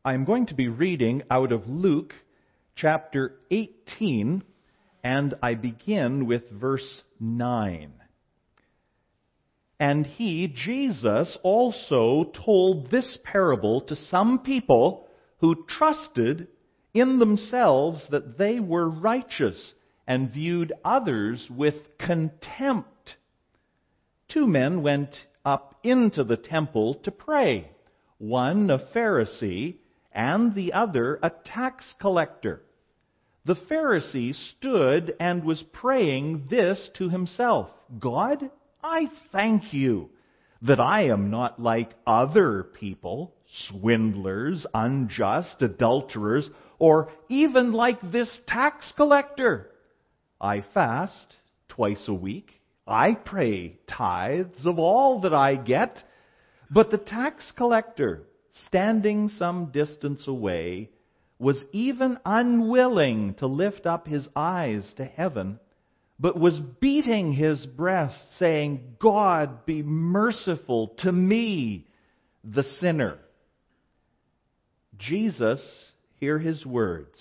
I'm going to be reading out of Luke chapter 18, and I begin with verse 9. And he, Jesus, also told this parable to some people who trusted in themselves that they were righteous and viewed others with contempt. 2 men went up into the temple to pray, one a Pharisee and the other a tax collector. The Pharisee stood and was praying this to himself, God, I thank you that I am not like other people, swindlers, unjust, adulterers, or even like this tax collector. I fast twice a week. I pay tithes of all that I get. But the tax collector, standing some distance away, was even unwilling to lift up his eyes to heaven, but was beating his breast, saying, God, be merciful to me, the sinner. Jesus, hear his words.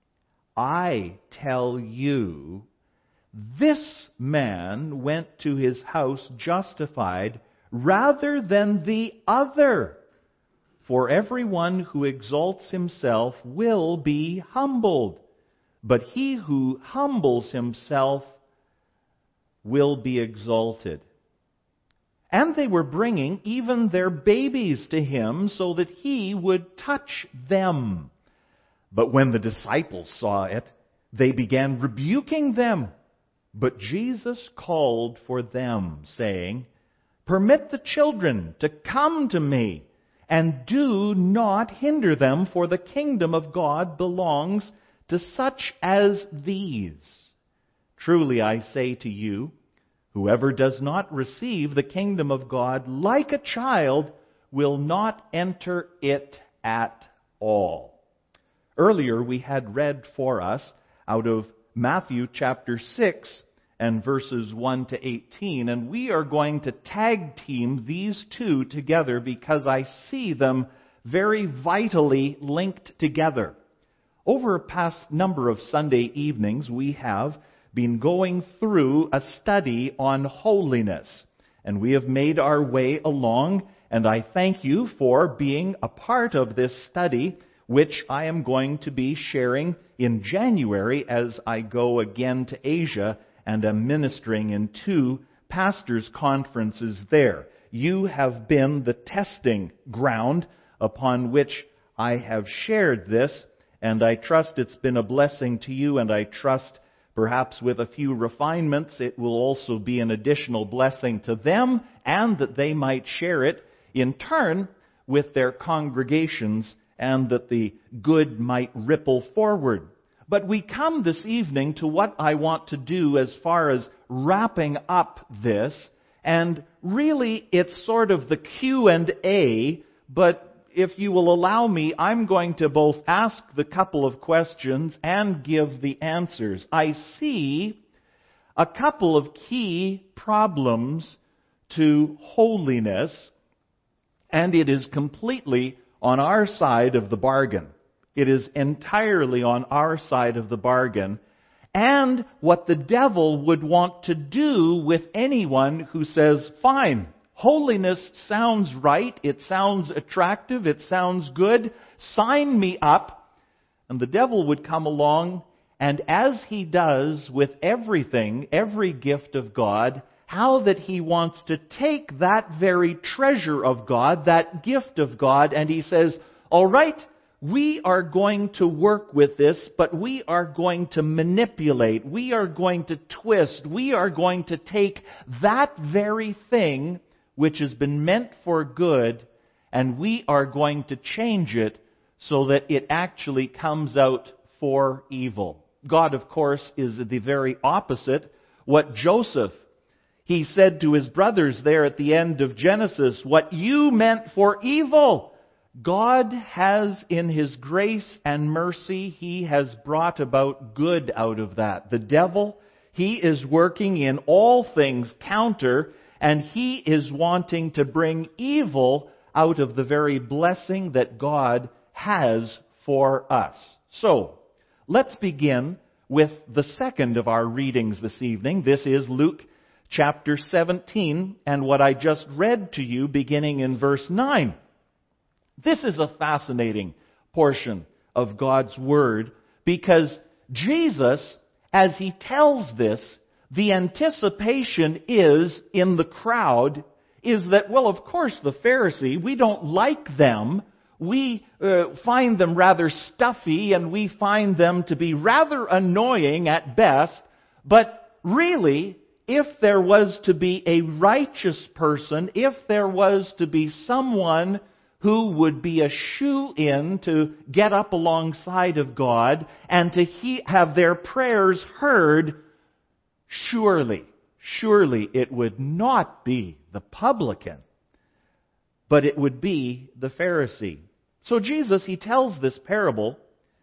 I tell you, this man went to his house justified rather than the other. For everyone who exalts himself will be humbled, but he who humbles himself will be exalted. And they were bringing even their babies to him so that he would touch them. But when the disciples saw it, they began rebuking them. But Jesus called for them, saying, Permit the children to come to me, and do not hinder them, for the kingdom of God belongs to such as these. Truly I say to you, whoever does not receive the kingdom of God like a child will not enter it at all. Earlier we had read for us out of Matthew chapter 6 and verses 1 to 18, and we are going to tag team these two together because I see them very vitally linked together. Over a past number of Sunday evenings, we have been going through a study on holiness, and we have made our way along, and I thank you for being a part of this study, which I am going to be sharing in January as I go again to Asia and am ministering in 2 pastors' conferences there. You have been the testing ground upon which I have shared this, and I trust it's been a blessing to you, and I trust perhaps with a few refinements it will also be an additional blessing to them, and that they might share it in turn with their congregations, and that the good might ripple forward. But we come this evening to what I want to do as far as wrapping up this, and really it's sort of the Q&A, but if you will allow me, I'm going to both ask the couple of questions and give the answers. I see a couple of key problems to holiness, and it is completely on our side of the bargain. It is entirely on our side of the bargain, and what the devil would want to do with anyone who says, fine, holiness sounds right, it sounds attractive, it sounds good, sign me up. And the devil would come along, and as he does with everything, every gift of God, how that he wants to take that very treasure of God, that gift of God, and he says, all right, we are going to work with this, but we are going to manipulate, we are going to twist, we are going to take that very thing which has been meant for good, and we are going to change it so that it actually comes out for evil. God, of course, is the very opposite. What Joseph, he said to his brothers there at the end of Genesis, what you meant for evil, God has in His grace and mercy, He has brought about good out of that. The devil, he is working in all things counter, and he is wanting to bring evil out of the very blessing that God has for us. So, let's begin with the second of our readings this evening. This is Luke chapter 17, and what I just read to you beginning in verse 9. This is a fascinating portion of God's Word because Jesus, as He tells this, the anticipation is in the crowd is that, well, of course the Pharisee, we don't like them. We find them rather stuffy and we find them to be rather annoying at best. But really, if there was to be a righteous person, if there was to be someone who would be a shoe-in to get up alongside of God and to have their prayers heard, surely it would not be the publican, but it would be the Pharisee. So Jesus, He tells this parable,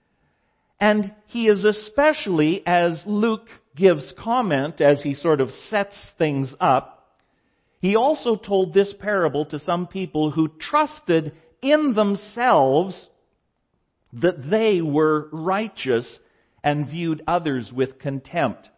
and He is especially, as Luke gives comment, as he sort of sets things up, He also told this parable to some people who trusted in themselves that they were righteous and viewed others with contempt.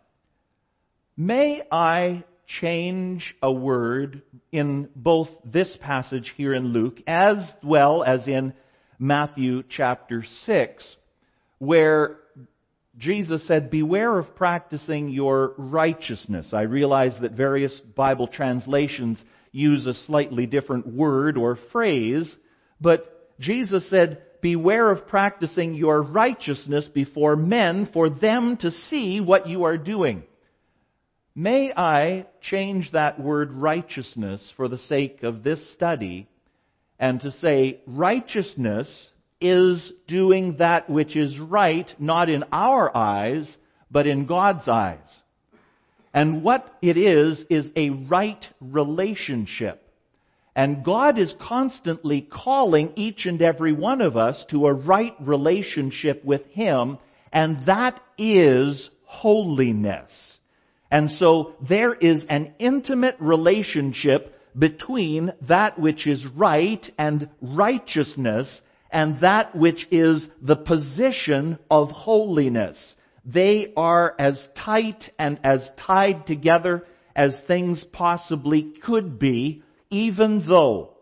May I change a word in both this passage here in Luke as well as in Matthew chapter 6, where Jesus said, beware of practicing your righteousness. I realize that various Bible translations use a slightly different word or phrase, but Jesus said, beware of practicing your righteousness before men for them to see what you are doing. May I change that word righteousness for the sake of this study and to say righteousness is doing that which is right, not in our eyes, but in God's eyes. And what it is a right relationship. And God is constantly calling each and every one of us to a right relationship with Him, and that is holiness. And so there is an intimate relationship between that which is right and righteousness and that which is the position of holiness. They are as tight and as tied together as things possibly could be, even though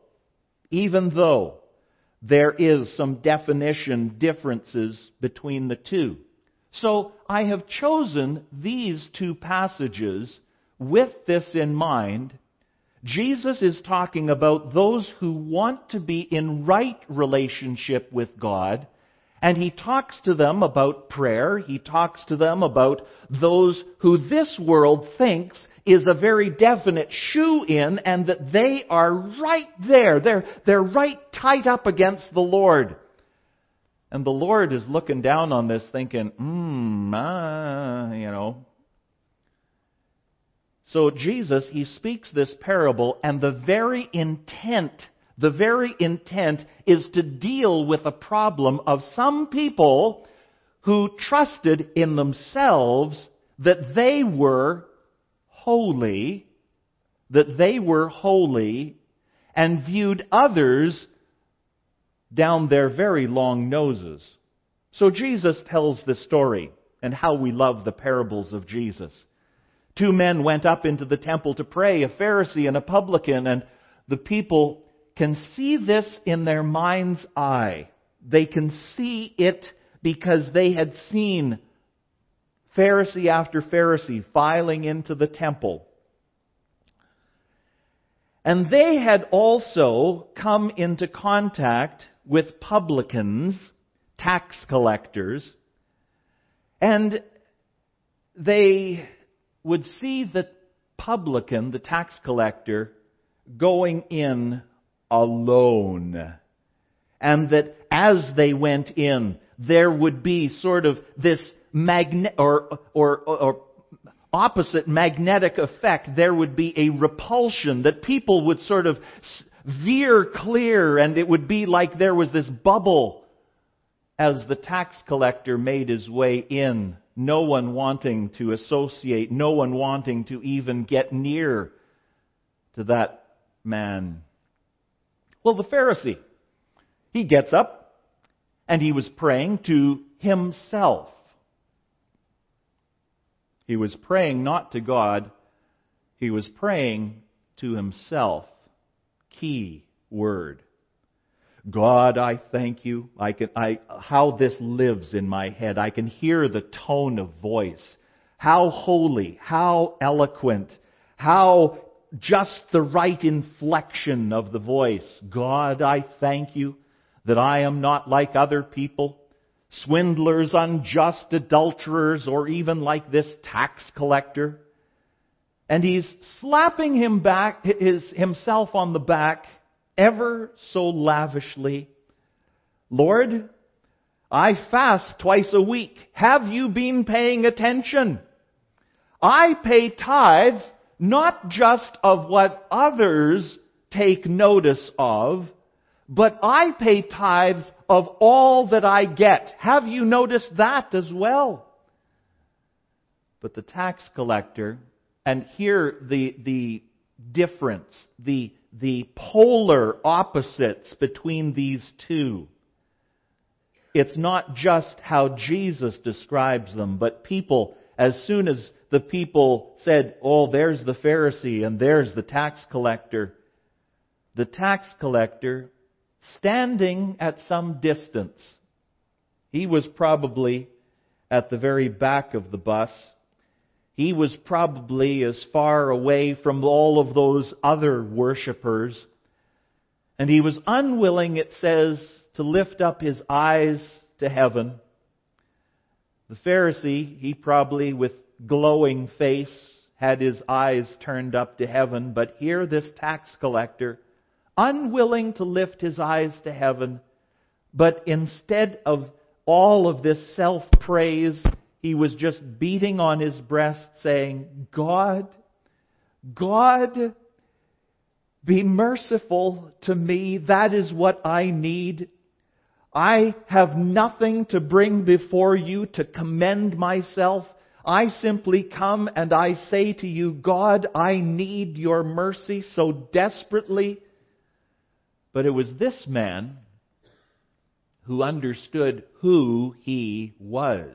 there is some definition differences between the two. So I have chosen these two passages with this in mind. Jesus is talking about those who want to be in right relationship with God, and He talks to them about prayer. He talks to them about those who this world thinks is a very definite shoe-in and that they are right there. They're right tight up against the Lord. And the Lord is looking down on this thinking, So Jesus, He speaks this parable, and the very intent is to deal with a problem of some people who trusted in themselves that they were holy, and viewed others down their very long noses. So Jesus tells this story, and how we love the parables of Jesus. 2 men went up into the temple to pray, a Pharisee and a publican, and the people can see this in their mind's eye. They can see it because they had seen Pharisee after Pharisee filing into the temple. And they had also come into contact with publicans, tax collectors, and they would see the publican, the tax collector, going in alone. And that as they went in, there would be sort of this opposite magnetic effect. There would be a repulsion that people would sort of veer clear, and it would be like there was this bubble as the tax collector made his way in. No one wanting to associate, no one wanting to even get near to that man. Well, the Pharisee, he gets up, and he was praying to himself. He was praying not to God, he was praying to himself. Key word. God, I thank you. How this lives in my head. I can hear the tone of voice. How holy, how eloquent, how just the right inflection of the voice. God, I thank you that I am not like other people, swindlers, unjust, adulterers, or even like this tax collector. And he's slapping himself on the back ever so lavishly. Lord, I fast twice a week. Have you been paying attention? I pay tithes not just of what others take notice of, but I pay tithes of all that I get. Have you noticed that as well? But the tax collector, and here the difference, the polar opposites between these two. It's not just how Jesus describes them, but people, as soon as the people said, oh, there's the Pharisee and there's the tax collector, standing at some distance, he was probably at the very back of the bus. He was probably as far away from all of those other worshippers. And he was unwilling, it says, to lift up his eyes to heaven. The Pharisee, he probably with glowing face had his eyes turned up to heaven. But here this tax collector, unwilling to lift his eyes to heaven, but instead of all of this self-praise, he was just beating on his breast saying, God, be merciful to me. That is what I need. I have nothing to bring before you to commend myself. I simply come and I say to you, God, I need your mercy so desperately. But it was this man who understood who he was.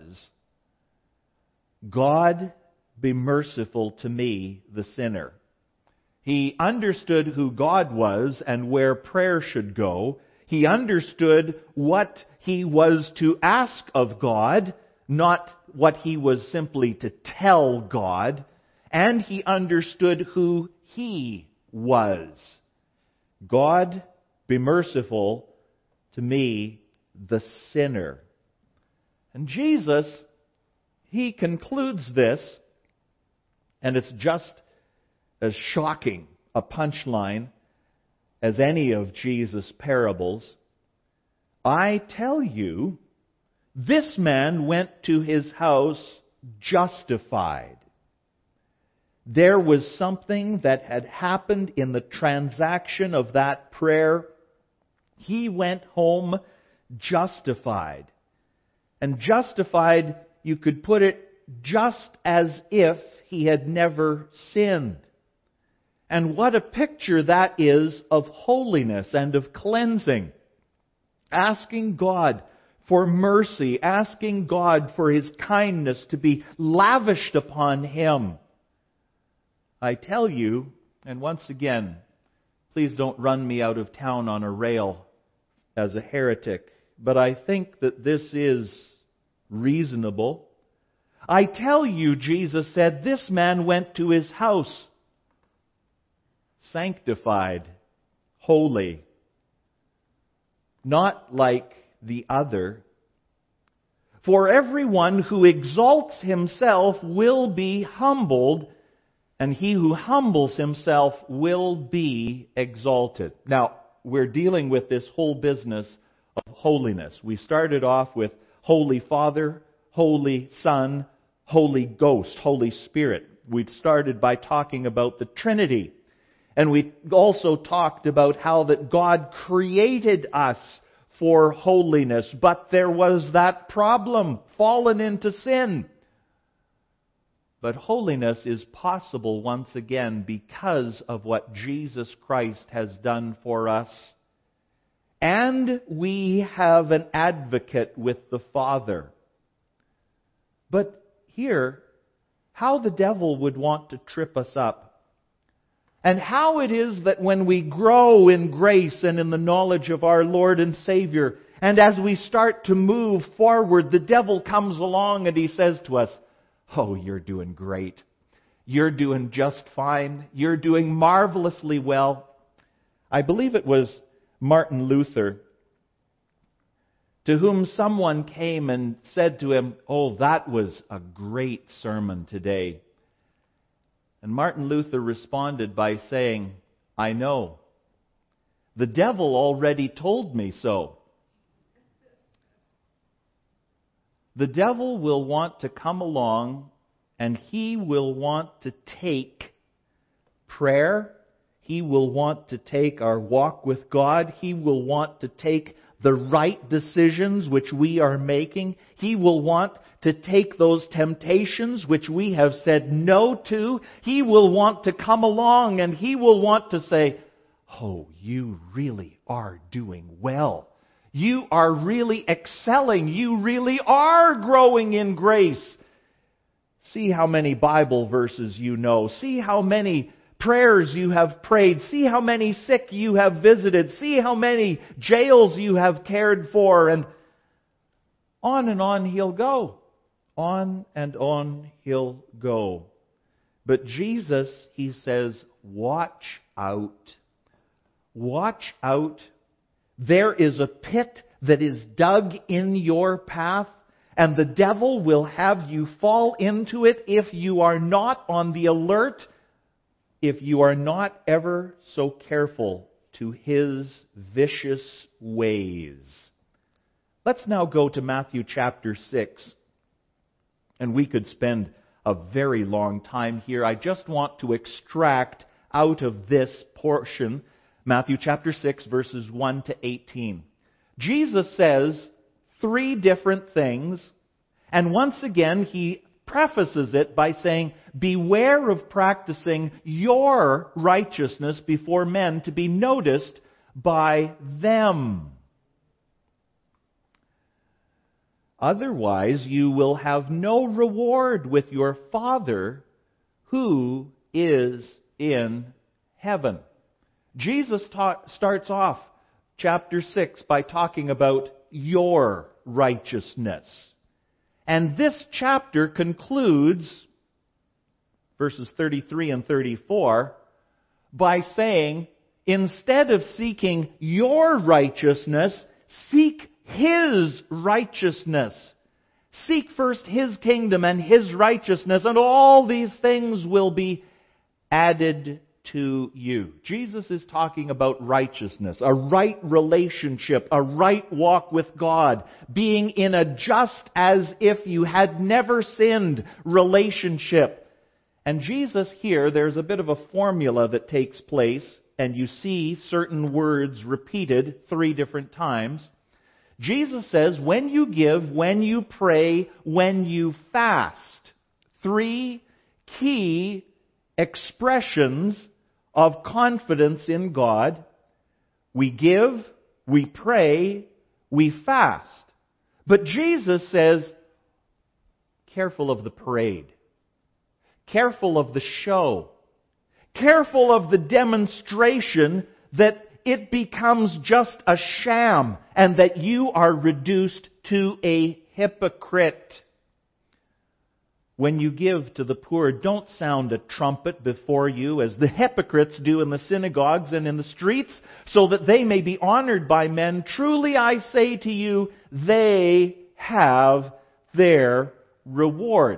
God, be merciful to me, the sinner. He understood who God was and where prayer should go. He understood what he was to ask of God, not what he was simply to tell God. And he understood who he was. God, be merciful to me, the sinner. And Jesus, he concludes this, and it's just as shocking a punchline as any of Jesus' parables. I tell you, this man went to his house justified. There was something that had happened in the transaction of that prayer. He went home justified. And justified, you could put it, just as if he had never sinned. And what a picture that is of holiness and of cleansing. Asking God for mercy, asking God for His kindness to be lavished upon him. I tell you, and once again, please don't run me out of town on a rail as a heretic, but I think that this is reasonable. I tell you, Jesus said, this man went to his house sanctified, holy, not like the other. For everyone who exalts himself will be humbled, and he who humbles himself will be exalted. Now, we're dealing with this whole business of holiness. We started off with Holy Father, Holy Son, Holy Ghost, Holy Spirit. We started by talking about the Trinity. And we also talked about how that God created us for holiness, but there was that problem, fallen into sin. But holiness is possible once again because of what Jesus Christ has done for us. and we have an advocate with the Father. But here, how the devil would want to trip us up. And how it is that when we grow in grace and in the knowledge of our Lord and Savior, and as we start to move forward, the devil comes along and he says to us, "Oh, you're doing great. You're doing just fine. You're doing marvelously well." I believe it was Martin Luther, to whom someone came and said to him, "Oh, that was a great sermon today." And Martin Luther responded by saying, "I know. The devil already told me so." The devil will want to come along and he will want to take prayer. He will want to take our walk with God. He will want to take the right decisions which we are making. He will want to take those temptations which we have said no to. He will want to come along and he will want to say, "Oh, you really are doing well. You are really excelling. You really are growing in grace. See how many Bible verses you know. See how many prayers you have prayed. See how many sick you have visited. See how many jails you have cared for." And on he'll go. On and on he'll go. But Jesus, he says, watch out. Watch out. There is a pit that is dug in your path, and the devil will have you fall into it if you are not on the alert, if you are not ever so careful to his vicious ways. Let's now go to Matthew chapter 6. And we could spend a very long time here. I just want to extract out of this portion, Matthew chapter 6, verses 1 to 18. Jesus says 3 different things, and once again he prefaces it by saying, "Beware of practicing your righteousness before men to be noticed by them. Otherwise, you will have no reward with your Father who is in heaven." Jesus starts off chapter 6 by talking about your righteousness. And this chapter concludes, verses 33 and 34, by saying, instead of seeking your righteousness, seek His righteousness. Seek first His kingdom and His righteousness, and all these things will be added to you. Jesus is talking about righteousness, a right relationship, a right walk with God, being in a just as if you had never sinned relationship. And Jesus here, there's a bit of a formula that takes place, and you see certain words repeated 3 different times. Jesus says, when you give, when you pray, when you fast. 3 key expressions of confidence in God. We give, we pray, we fast. But Jesus says, careful of the parade. Careful of the show. Careful of the demonstration that it becomes just a sham and that you are reduced to a hypocrite. When you give to the poor, don't sound a trumpet before you as the hypocrites do in the synagogues and in the streets, so that they may be honored by men. Truly I say to you, they have their reward.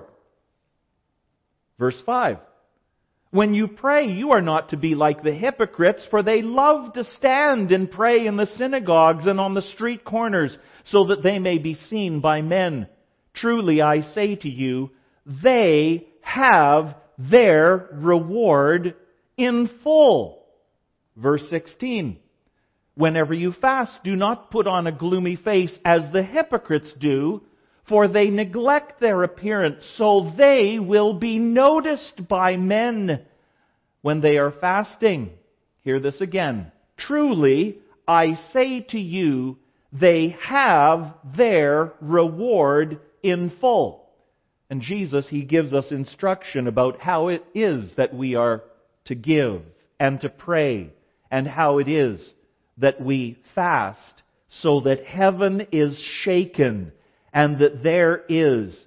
Verse 5. When you pray, you are not to be like the hypocrites, for they love to stand and pray in the synagogues and on the street corners, so that they may be seen by men. Truly I say to you, they have their reward in full. Verse 16. Whenever you fast, do not put on a gloomy face as the hypocrites do, for they neglect their appearance, so they will be noticed by men when they are fasting. Hear this again. Truly, I say to you, they have their reward in full. And Jesus, He gives us instruction about how it is that we are to give and to pray, and how it is that we fast, so that heaven is shaken and that there is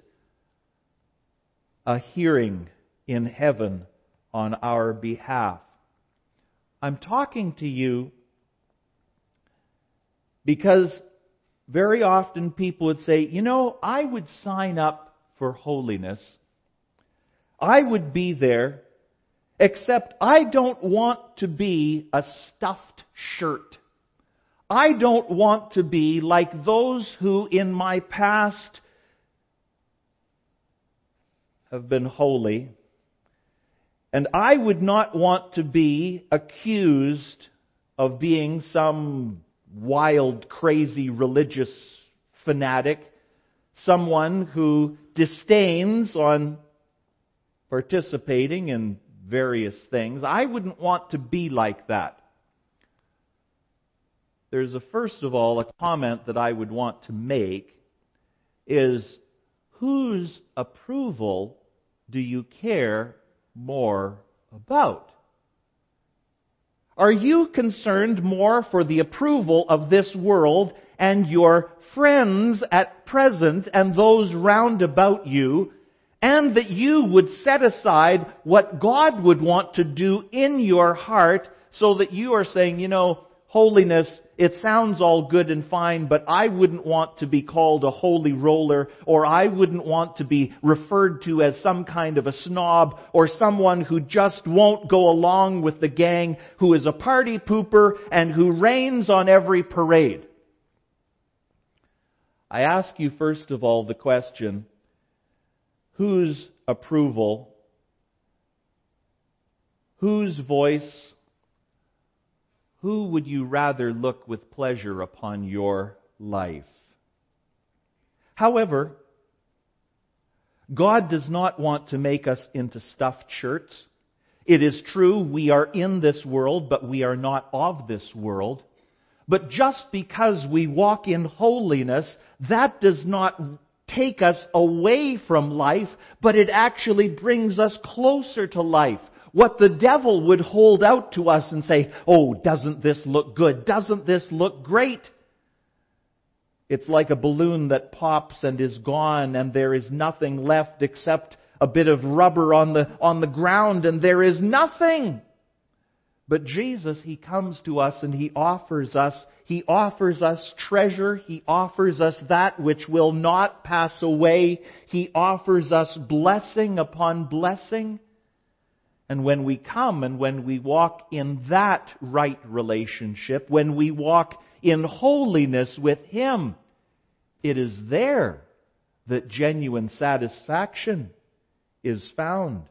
a hearing in heaven on our behalf. I'm talking to you because very often people would say, I would sign up for holiness. I would be there, except I don't want to be a stuffed shirt. I don't want to be like those who in my past have been holy. And I would not want to be accused of being some wild, crazy religious fanatic, someone who disdains on participating in various things. I wouldn't want to be like that. There's first of all, a comment that I would want to make is, whose approval do you care more about? Are you concerned more for the approval of this world and your friends at present and those round about you, and that you would set aside what God would want to do in your heart, so that you are saying, holiness, it sounds all good and fine, but I wouldn't want to be called a holy roller, or I wouldn't want to be referred to as some kind of a snob, or someone who just won't go along with the gang, who is a party pooper and who rains on every parade. I ask you first of all the question, whose approval, whose voice, who would you rather look with pleasure upon your life? However, God does not want to make us into stuffed shirts. It is true we are in this world, but we are not of this world. But just because we walk in holiness, that does not take us away from life, but it actually brings us closer to life. What the devil would hold out to us and say, oh, doesn't this look good? Doesn't this look great? It's like a balloon that pops and is gone, and there is nothing left except a bit of rubber on the ground, and there is nothing. But Jesus, He comes to us and He offers us treasure. He offers us that which will not pass away. He offers us blessing upon blessing. And when we come and when we walk in that right relationship, when we walk in holiness with Him, it is there that genuine satisfaction is found.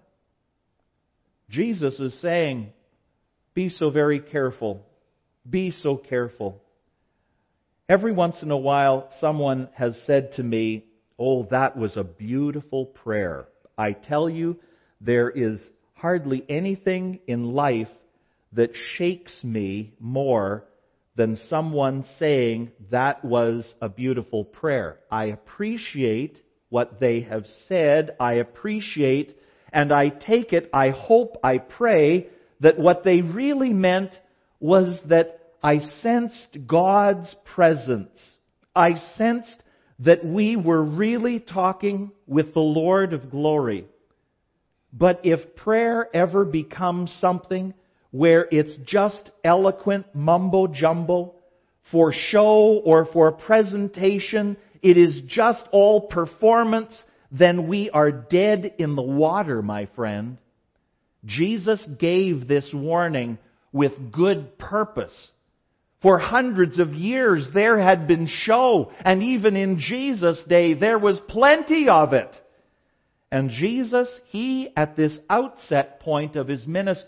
Jesus is saying, be so very careful. Be so careful. Every once in a while, someone has said to me, oh, that was a beautiful prayer. I tell you, there is hardly anything in life that shakes me more than someone saying that was a beautiful prayer. I appreciate what they have said. I appreciate and I take it, I hope, I pray that what they really meant was that I sensed God's presence. I sensed that we were really talking with the Lord of glory. But if prayer ever becomes something where it's just eloquent mumbo-jumbo for show or for presentation, it is just all performance, then we are dead in the water, my friend. Jesus gave this warning with good purpose. For hundreds of years there had been show, and even in Jesus' day there was plenty of it. And Jesus, He, at this outset point of His ministry,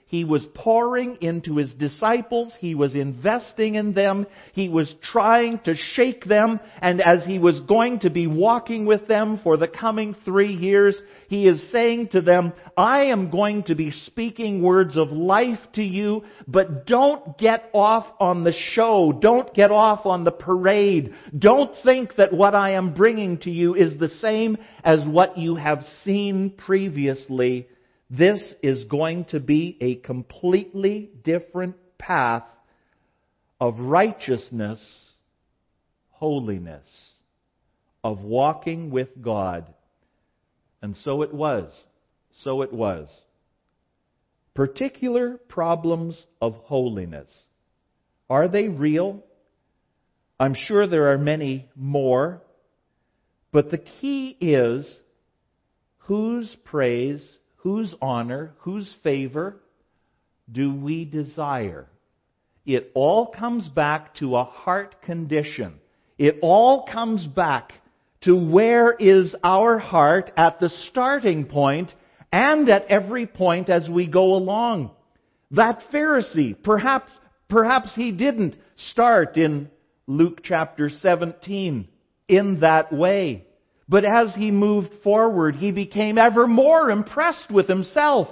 He was pouring into His disciples. He was investing in them. He was trying to shake them. And as He was going to be walking with them for the coming 3 years, He is saying to them, I am going to be speaking words of life to you, but don't get off on the show. Don't get off on the parade. Don't think that what I am bringing to you is the same as what you have seen previously. This is going to be a completely different path of righteousness, holiness, of walking with God. And so it was. So it was. Particular problems of holiness. Are they real? I'm sure there are many more. But the key is whose praise, whose honor, whose favor do we desire? It all comes back to a heart condition. It all comes back to where is our heart at the starting point and at every point as we go along. That Pharisee, perhaps he didn't start in Luke chapter 17 in that way. But as he moved forward, he became ever more impressed with himself.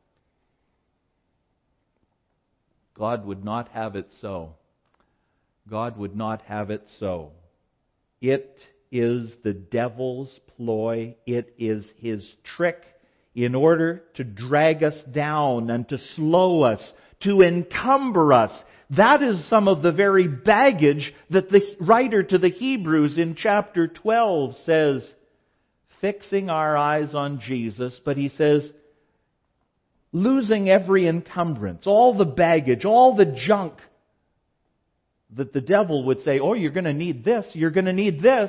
God would not have it so. God would not have it so. It is the devil's ploy. It is his trick in order to drag us down and to slow us, to encumber us. That is some of the very baggage that the writer to the Hebrews in chapter 12 says, fixing our eyes on Jesus, but he says, losing every encumbrance, all the baggage, all the junk that the devil would say, oh, you're going to need this, you're going to need this.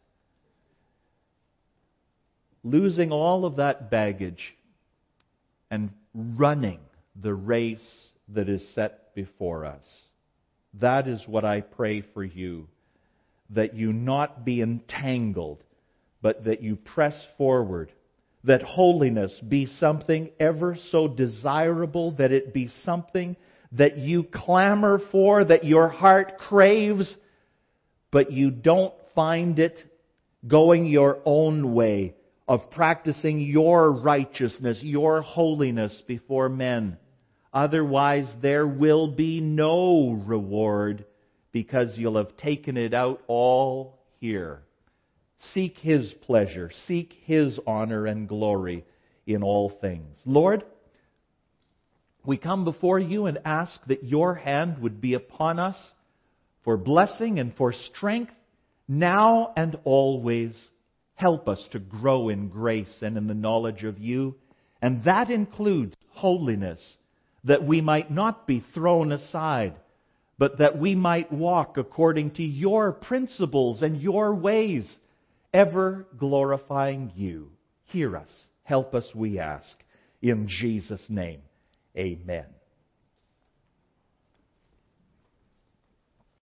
Losing all of that baggage and running the race that is set before us. That is what I pray for you, that you not be entangled, but that you press forward, that holiness be something ever so desirable, that it be something that you clamor for, that your heart craves, but you don't find it going your own way of practicing your righteousness, your holiness before men. Otherwise, there will be no reward because you'll have taken it out all here. Seek His pleasure. Seek His honor and glory in all things. Lord, we come before You and ask that Your hand would be upon us for blessing and for strength now and always. Help us to grow in grace and in the knowledge of You. And that includes holiness, that we might not be thrown aside, but that we might walk according to Your principles and Your ways, ever glorifying You. Hear us. Help us, we ask. In Jesus' name, amen.